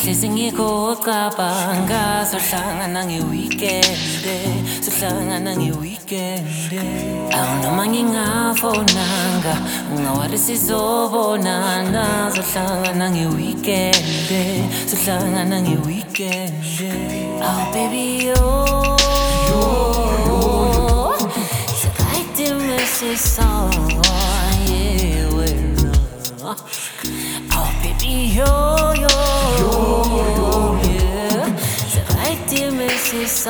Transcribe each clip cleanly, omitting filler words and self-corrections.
Ngihlezi ngikucabanga sohlangana ngeweekend sohlangana ngeweekend awunoma ngingafonanga ungawari sizobonana sohlangana ngeweekend sohlangana ngeweekend oh baby c'est ça, yeah, well, oh baby, yeah, c'est vrai que tu me sais ça,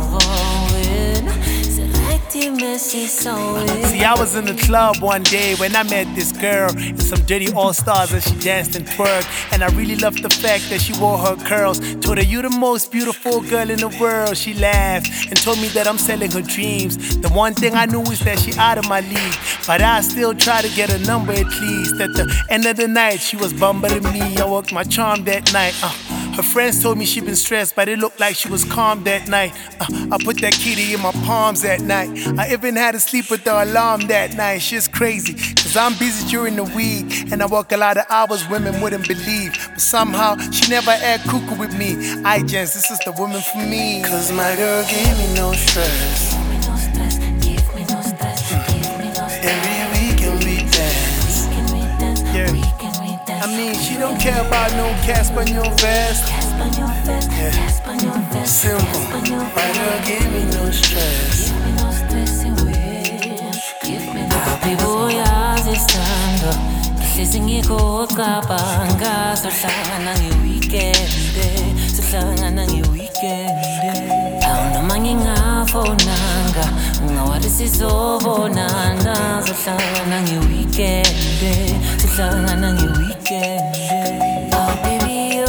c'est vrai que tu me sais ça. See, I was in the club one day when I met this girl and some dirty all-stars and she danced and twerked. And I really loved the fact that she wore her curls. Told her, you the most beautiful girl in the world. She laughed and told me that I'm selling her dreams. The one thing I knew is that she out of my league, but I still try to get a number at least. At the end of the night, she was bumbling me. I worked my charm that night. Her friends told me she been stressed, but it looked like she was calm that night. I put that kitty in my palms that night. I even had to sleep with the alarm that night. Shit's crazy, cause I'm busy during the week and I work a lot of hours women wouldn't believe. But somehow, she never act cuckoo with me. Just, this is the woman for me. Cause my girl gave me no stress. Every weekend we dance. Yeah. I mean, she don't care about no Casper on your vest. Yeah. Simple. My girl gave me no stress. Happy boy, estando. Ngihlezi ngikucabanga sohlangana ngeweekend sohlangana ngeweekend awunoma ngingafonanga ungawari sizobonana sohlangana ngeweekend sohlangana ngeweekend oh baby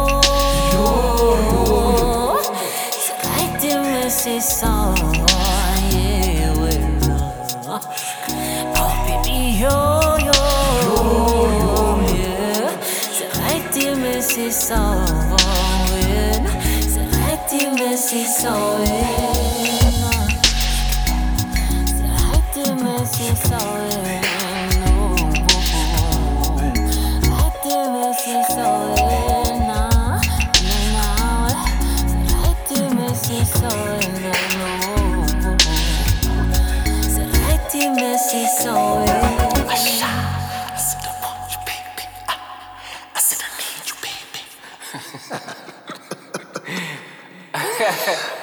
c'est vrai que tu me sais ça yeah well oh baby yeah c'est vrai que tu me sais ça yeah c'est vrai que tu me sais ça c'est vrai que tu me sais ça I said I need you, baby.